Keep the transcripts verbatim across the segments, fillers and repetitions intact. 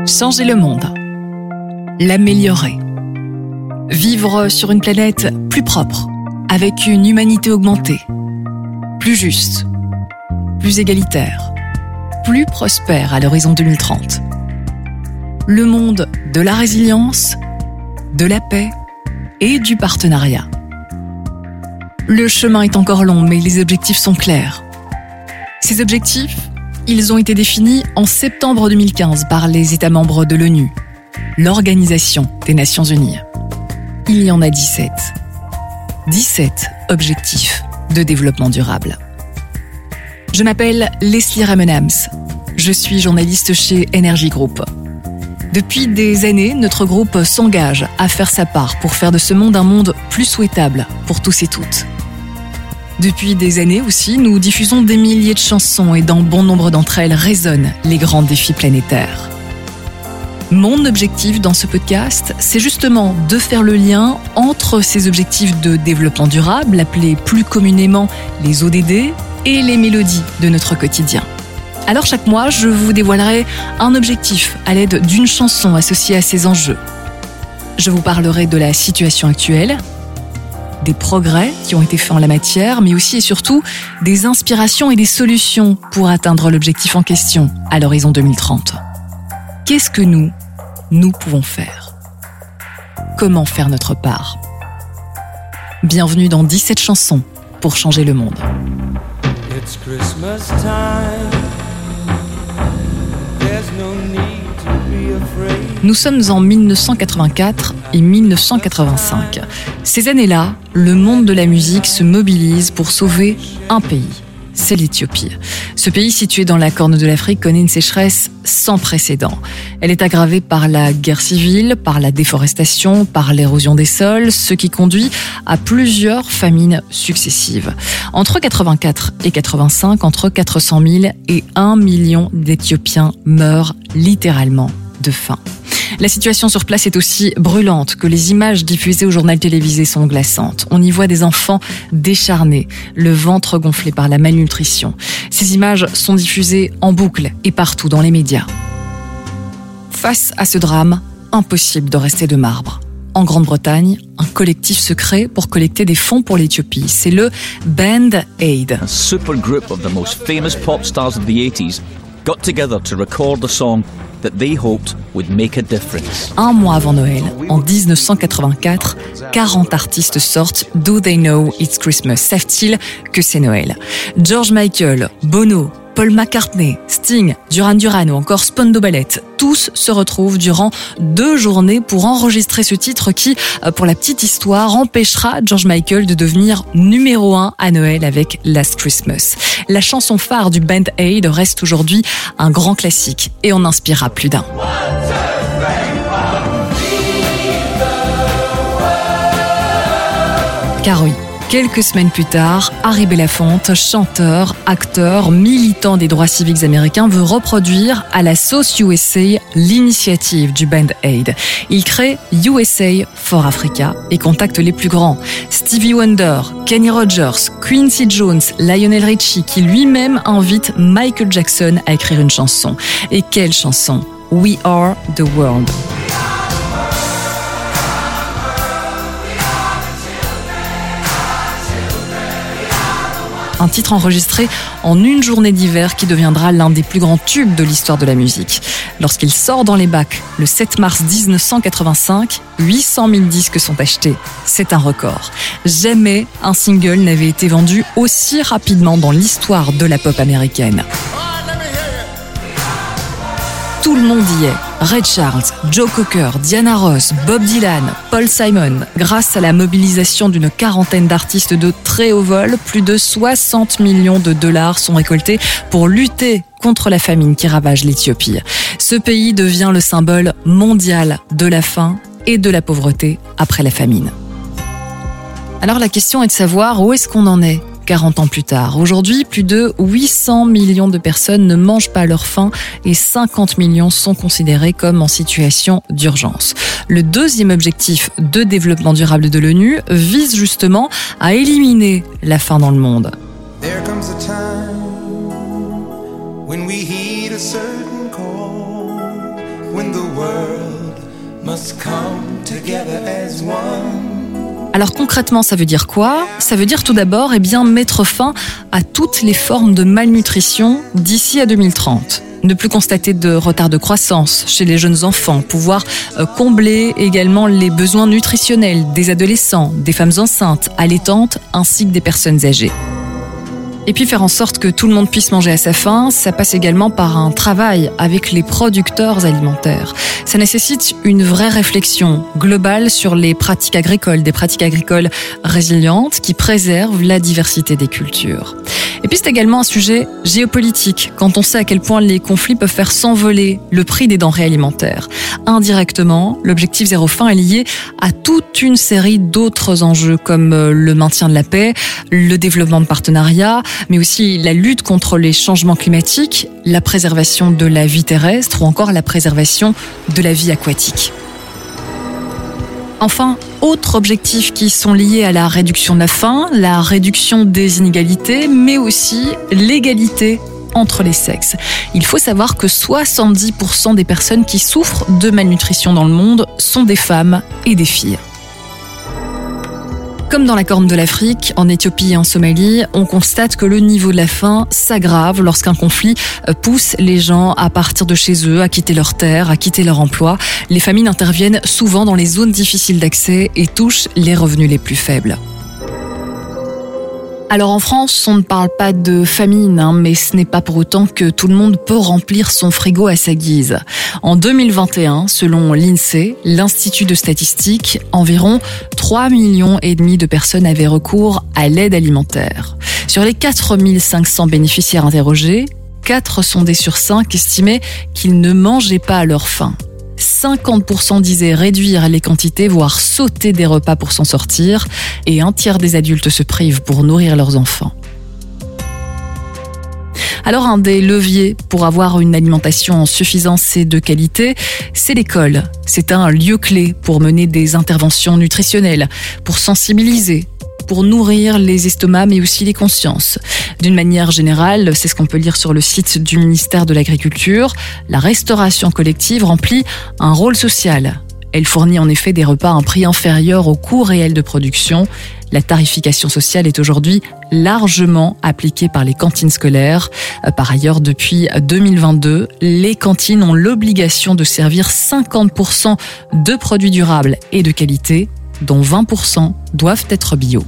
Changer le monde, l'améliorer, vivre sur une planète plus propre, avec une humanité augmentée, plus juste, plus égalitaire, plus prospère à l'horizon deux mille trente. Le monde de la résilience, de la paix et du partenariat. Le chemin est encore long, mais les objectifs sont clairs. Ces objectifs, ils ont été définis en septembre deux mille quinze par les États membres de l'ONU, l'Organisation des Nations Unies. Il y en a dix-sept. dix-sept objectifs de développement durable. Je m'appelle Leslie Ramenams. Je suis journaliste chez Energy Group. Depuis des années, notre groupe s'engage à faire sa part pour faire de ce monde un monde plus souhaitable pour tous et toutes. Depuis des années aussi, nous diffusons des milliers de chansons et dans bon nombre d'entre elles résonnent les grands défis planétaires. Mon objectif dans ce podcast, c'est justement de faire le lien entre ces objectifs de développement durable, appelés plus communément les O D D, et les mélodies de notre quotidien. Alors chaque mois, je vous dévoilerai un objectif à l'aide d'une chanson associée à ces enjeux. Je vous parlerai de la situation actuelle, des progrès qui ont été faits en la matière, mais aussi et surtout des inspirations et des solutions pour atteindre l'objectif en question à l'horizon deux mille trente. Qu'est-ce que nous, nous pouvons faire ? Comment faire notre part ? Bienvenue dans dix-sept chansons pour changer le monde. It's Christmas time. There's no need to be afraid. Nous sommes en dix-neuf cent quatre-vingt-quatre et dix-neuf cent quatre-vingt-cinq. Ces années-là, le monde de la musique se mobilise pour sauver un pays. C'est l'Éthiopie. Ce pays situé dans la Corne de l'Afrique connaît une sécheresse sans précédent. Elle est aggravée par la guerre civile, par la déforestation, par l'érosion des sols, ce qui conduit à plusieurs famines successives. Entre quatre-vingt-quatre et quatre-vingt-cinq, entre quatre cent mille et un million d'Éthiopiens meurent littéralement de faim. La situation sur place est aussi brûlante que les images diffusées au journal télévisé sont glaçantes. On y voit des enfants décharnés, le ventre gonflé par la malnutrition. Ces images sont diffusées en boucle et partout dans les médias. Face à ce drame, impossible de rester de marbre. En Grande-Bretagne, un collectif se crée pour collecter des fonds pour l'Éthiopie. C'est le Band Aid. A super group of the most famous pop stars of the eighties got together to record the song that they hoped would make a difference. Un mois avant Noël, en dix-neuf cent quatre-vingt-quatre, quarante artistes sortent Do They Know It's Christmas? Savent-ils que c'est Noël? George Michael, Bono, Paul McCartney, Sting, Duran Duran ou encore Spandau Ballet, tous se retrouvent durant deux journées pour enregistrer ce titre qui, pour la petite histoire, empêchera George Michael de devenir numéro un à Noël avec Last Christmas. La chanson phare du Band Aid reste aujourd'hui un grand classique et en inspirera plus d'un. Car oui, quelques semaines plus tard, Harry Belafonte, chanteur, acteur, militant des droits civiques américains, veut reproduire à la sauce U S A l'initiative du Band Aid. Il crée U S A for Africa et contacte les plus grands. Stevie Wonder, Kenny Rogers, Quincy Jones, Lionel Richie, qui lui-même invite Michael Jackson à écrire une chanson. Et quelle chanson ? We Are the World. Un titre enregistré en une journée d'hiver qui deviendra l'un des plus grands tubes de l'histoire de la musique. Lorsqu'il sort dans les bacs le sept mars dix-neuf cent quatre-vingt-cinq, huit cent mille disques sont achetés. C'est un record. Jamais un single n'avait été vendu aussi rapidement dans l'histoire de la pop américaine. Tout le monde y est. Ray Charles, Joe Cocker, Diana Ross, Bob Dylan, Paul Simon. Grâce à la mobilisation d'une quarantaine d'artistes de très haut vol, plus de soixante millions de dollars sont récoltés pour lutter contre la famine qui ravage l'Éthiopie. Ce pays devient le symbole mondial de la faim et de la pauvreté après la famine. Alors la question est de savoir où est-ce qu'on en est quarante ans plus tard. Aujourd'hui, plus de huit cents millions de personnes ne mangent pas leur faim et cinquante millions sont considérés comme en situation d'urgence. Le deuxième objectif de développement durable de l'ONU vise justement à éliminer la faim dans le monde. There comes a time when we heed a certain call. when the world must come together as one. Alors concrètement, ça veut dire quoi ? Ça veut dire tout d'abord eh bien, mettre fin à toutes les formes de malnutrition d'ici à deux mille trente. Ne plus constater de retard de croissance chez les jeunes enfants, pouvoir combler également les besoins nutritionnels des adolescents, des femmes enceintes, allaitantes ainsi que des personnes âgées. Et puis faire en sorte que tout le monde puisse manger à sa faim, ça passe également par un travail avec les producteurs alimentaires. Ça nécessite une vraie réflexion globale sur les pratiques agricoles, des pratiques agricoles résilientes qui préservent la diversité des cultures. Et puis c'est également un sujet géopolitique, quand on sait à quel point les conflits peuvent faire s'envoler le prix des denrées alimentaires. Indirectement, l'objectif zéro faim est lié à toute une série d'autres enjeux comme le maintien de la paix, le développement de partenariats, mais aussi la lutte contre les changements climatiques, la préservation de la vie terrestre ou encore la préservation de la vie aquatique. Enfin, autres objectifs qui sont liés à la réduction de la faim, la réduction des inégalités, mais aussi l'égalité entre les sexes. Il faut savoir que soixante-dix pour cent des personnes qui souffrent de malnutrition dans le monde sont des femmes et des filles. Comme dans la Corne de l'Afrique, en Éthiopie et en Somalie, on constate que le niveau de la faim s'aggrave lorsqu'un conflit pousse les gens à partir de chez eux, à quitter leur terre, à quitter leur emploi. Les famines interviennent souvent dans les zones difficiles d'accès et touchent les revenus les plus faibles. Alors en France, on ne parle pas de famine, hein, mais ce n'est pas pour autant que tout le monde peut remplir son frigo à sa guise. En deux mille vingt et un, selon l'INSEE, l'Institut de statistique, environ trois millions et demi de personnes avaient recours à l'aide alimentaire. Sur les quatre mille cinq cents bénéficiaires interrogés, quatre sondés sur cinq estimaient qu'ils ne mangeaient pas à leur faim. cinquante pour cent disaient réduire les quantités, voire sauter des repas pour s'en sortir, et un tiers des adultes se privent pour nourrir leurs enfants. Alors un des leviers pour avoir une alimentation en suffisance et de qualité, c'est l'école. C'est un lieu clé pour mener des interventions nutritionnelles, pour sensibiliser, pour nourrir les estomacs mais aussi les consciences. D'une manière générale, c'est ce qu'on peut lire sur le site du ministère de l'Agriculture, la restauration collective remplit un rôle social. Elle fournit en effet des repas à un prix inférieur au coût réel de production. La tarification sociale est aujourd'hui largement appliquée par les cantines scolaires. Par ailleurs, depuis deux mille vingt-deux, les cantines ont l'obligation de servir cinquante pour cent de produits durables et de qualité, dont vingt pour cent doivent être bio.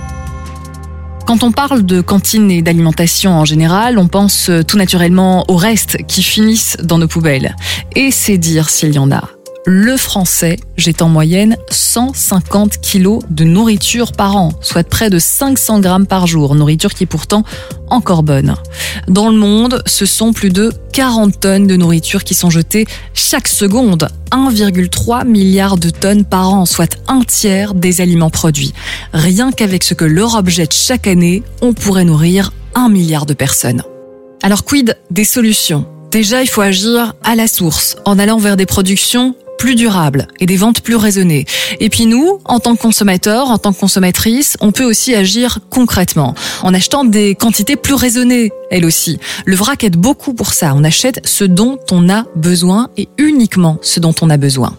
Quand on parle de cantine et d'alimentation en général, on pense tout naturellement aux restes qui finissent dans nos poubelles. Et c'est dire s'il y en a. Le Français jette en moyenne cent cinquante kilos de nourriture par an, soit près de cinq cents grammes par jour, nourriture qui est pourtant encore bonne. Dans le monde, ce sont plus de quarante tonnes de nourriture qui sont jetées chaque seconde, un virgule trois milliard de tonnes par an, soit un tiers des aliments produits. Rien qu'avec ce que l'Europe jette chaque année, on pourrait nourrir un milliard de personnes. Alors quid des solutions ? Déjà, il faut agir à la source, en allant vers des productions plus durables et des ventes plus raisonnées. Et puis nous, en tant que consommateurs, en tant que consommatrices, on peut aussi agir concrètement, en achetant des quantités plus raisonnées, elles aussi. Le vrac aide beaucoup pour ça. On achète ce dont on a besoin et uniquement ce dont on a besoin.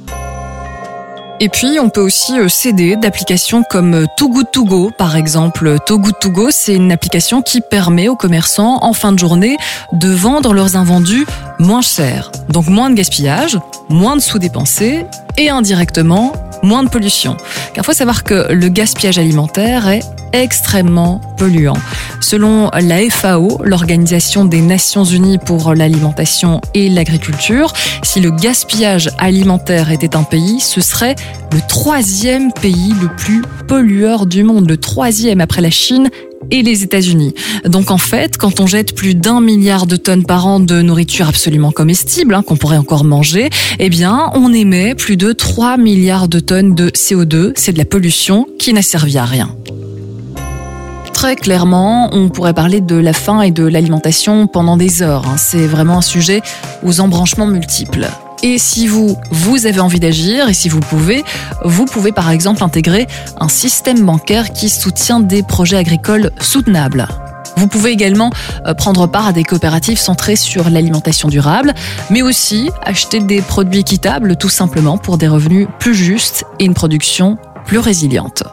Et puis, on peut aussi s'aider d'applications comme Too Good To Go, par exemple. Too Good To Go, c'est une application qui permet aux commerçants, en fin de journée, de vendre leurs invendus moins cher. Donc moins de gaspillage, moins de sous dépensés et indirectement, moins de pollution. Car il faut savoir que le gaspillage alimentaire est extrêmement polluant. Selon la F A O, l'Organisation des Nations Unies pour l'alimentation et l'agriculture, si le gaspillage alimentaire était un pays, ce serait le troisième pays le plus pollueur du monde, le troisième après la Chine et les États-Unis. Donc en fait, quand on jette plus d'un milliard de tonnes par an de nourriture absolument comestible, hein, qu'on pourrait encore manger, eh bien, on émet plus de trois milliards de tonnes de C O deux. C'est de la pollution qui n'a servi à rien. Très clairement, on pourrait parler de la faim et de l'alimentation pendant des heures. Hein. C'est vraiment un sujet aux embranchements multiples. Et si vous, vous avez envie d'agir, et si vous le pouvez, vous pouvez par exemple intégrer un système bancaire qui soutient des projets agricoles soutenables. Vous pouvez également prendre part à des coopératives centrées sur l'alimentation durable, mais aussi acheter des produits équitables tout simplement pour des revenus plus justes et une production plus résiliente.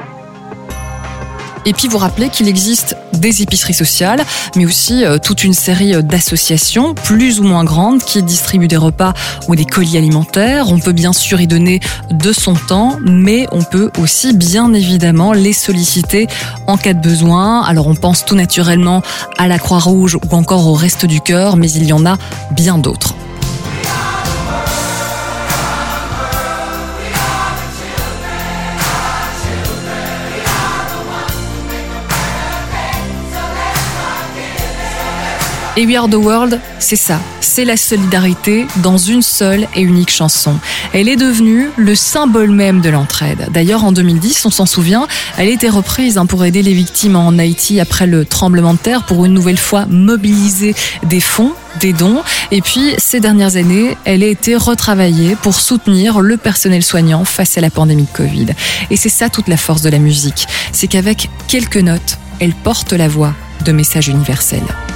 Et puis vous rappelez qu'il existe des épiceries sociales, mais aussi euh, toute une série d'associations plus ou moins grandes qui distribuent des repas ou des colis alimentaires. On peut bien sûr y donner de son temps, mais on peut aussi bien évidemment les solliciter en cas de besoin. Alors on pense tout naturellement à la Croix-Rouge ou encore au Restos du Cœur, mais il y en a bien d'autres. Et We Are The World, c'est ça, c'est la solidarité dans une seule et unique chanson. Elle est devenue le symbole même de l'entraide. D'ailleurs, en deux mille dix, on s'en souvient, elle a été reprise pour aider les victimes en Haïti après le tremblement de terre, pour une nouvelle fois mobiliser des fonds, des dons. Et puis, ces dernières années, elle a été retravaillée pour soutenir le personnel soignant face à la pandémie de Covid. Et c'est ça toute la force de la musique, c'est qu'avec quelques notes, elle porte la voix de messages universels.